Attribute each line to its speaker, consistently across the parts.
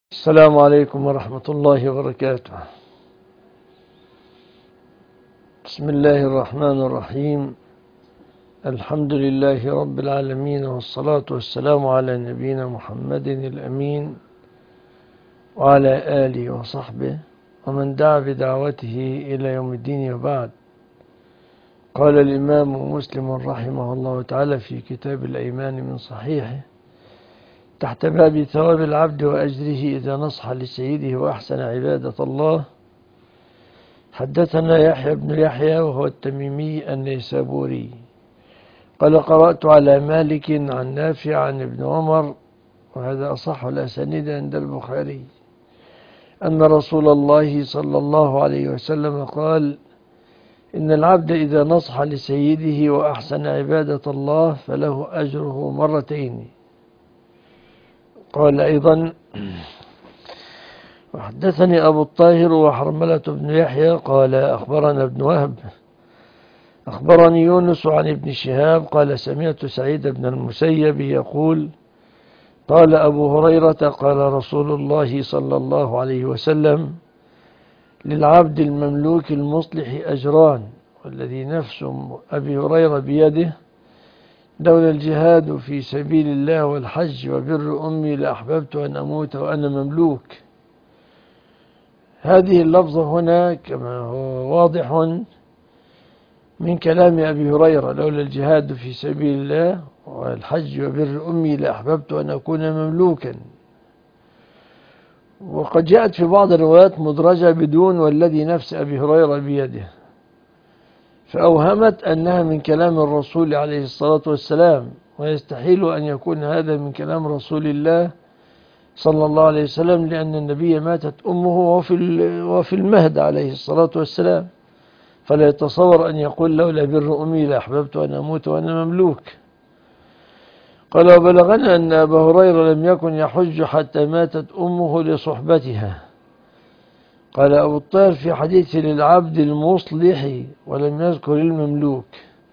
Speaker 1: السلام عليكم ورحمة الله وبركاته. بسم الله الرحمن الرحيم. الحمد لله رب العالمين، والصلاة والسلام على نبينا محمد الأمين وعلى آله وصحبه ومن دعا بدعوته إلى يوم الدين، وبعد. قال الإمام مسلم رحمه الله تعالى في كتاب الأيمان من صحيحه تحت باب ثواب العبد وأجره إذا نصح لسيده وأحسن عبادة الله: حدثنا يحيى بن يحيى وهو التميمي النيسابوري قال: قرأت على مالك عن نافع عن ابن عمر، وهذا أصح الأسانيد عند البخاري، أن رسول الله صلى الله عليه وسلم قال: إن العبد إذا نصح لسيده وأحسن عبادة الله فله أجره مرتين. قال أيضا: وحدثني أبو الطاهر وحرملة بن يحيى قال: أخبرنا ابن وهب أخبرني يونس عن ابن شهاب قال: سمعت سعيد بن المسيب يقول: قال أبو هريرة: قال رسول الله صلى الله عليه وسلم: للعبد المملوك المصلح أجران، والذي نفس أبي هريرة بيده لولا الجهاد في سبيل الله والحج وبر أمي لأحببت أن أموت وأنا مملوك. هذه اللفظة هنا كما هو واضح من كلام أبي هريرة: لولا الجهاد في سبيل الله والحج وبر أمي لأحببت أن أكون مملوكا. وقد جاءت في بعض الروايات مدرجة بدون والذي نفس أبي هريرة بيده، فأوهمت أنها من كلام الرسول عليه الصلاة والسلام، ويستحيل أن يكون هذا من كلام رسول الله صلى الله عليه وسلم، لأن النبي ماتت أمه وفي المهد عليه الصلاة والسلام، فلا يتصور أن يقول: لولا بر أمي لأحببت أن أموت وأنا مملوك. قال: وبلغنا أن أبا هريرة لم يكن يحج حتى ماتت أمه لصحبتها. قال أبو الطاهر في حديث للعبد المصلح ولم يذكر المملوك.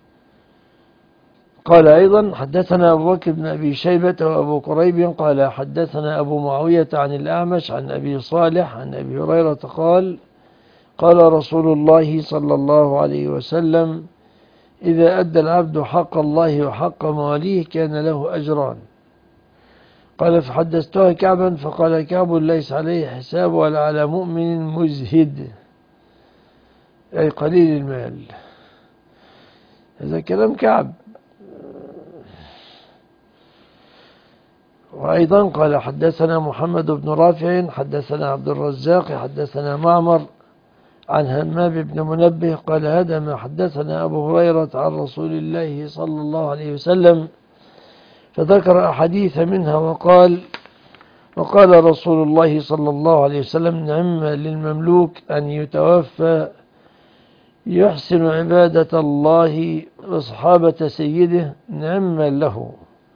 Speaker 1: قال أيضا: حدثنا أبو بكر بن أبي شيبة وأبو كريب قال: حدثنا أبو معاوية عن الأعمش عن أبي صالح عن أبي هريرة قال: قال رسول الله صلى الله عليه وسلم: إذا أدى العبد حق الله وحق مواليه كان له أجران. قال: فحدثتها كعبا فقال كعب: ليس عليه حساب ولا على مؤمن مزهد، أي قليل المال. هذا كلام كعب. وأيضا قال: حدثنا محمد بن رافع حدثنا عبد الرزاق حدثنا معمر عن همام بن منبه قال: هذا ما حدثنا أبو هريرة عن رسول الله صلى الله عليه وسلم، فذكر أحاديث منها وقال رسول الله صلى الله عليه وسلم: نعم للمملوك أن يتوفى يحسن عبادة الله وصحابة سيده، نعم له.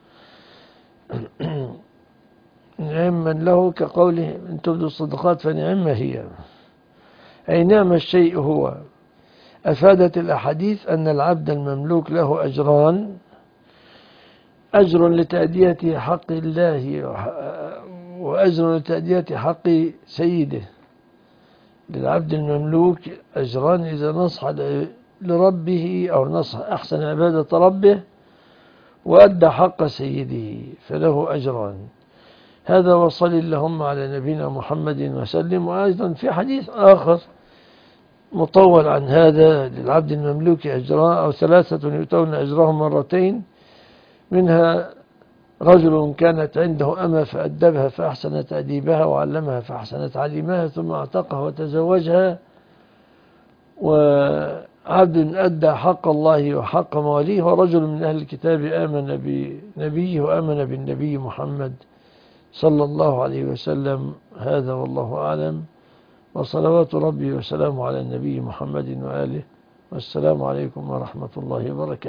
Speaker 1: نعم له كقوله: إن تبدوا الصدقات فنعم هي، أي نعم الشيء هو. أفادت الأحاديث أن العبد المملوك له أجران: أجر لتأدية حق الله وأجر لتأدية حق سيده. للعبد المملوك أجران إذا نصح لربه أو نصح أحسن عبادة ربه وأدى حق سيده فله أجران. هذا، وصل اللهم على نبينا محمد وسلم. وأيضا في حديث آخر مطول عن هذا: للعبد المملوك أجران أو ثلاثة يؤتون أجرهم مرتين، منها رجل كانت عنده أمة فأدبها فأحسن تأديبها وعلمها فأحسن تعليمها ثم اعتقها وتزوجها، وعبد أدى حق الله وحق مواليه، ورجل من أهل الكتاب آمن بنبيه وآمن بالنبي محمد صلى الله عليه وسلم. هذا والله أعلم، وصلوات ربي وسلامه على النبي محمد وآله، والسلام عليكم ورحمة الله وبركاته.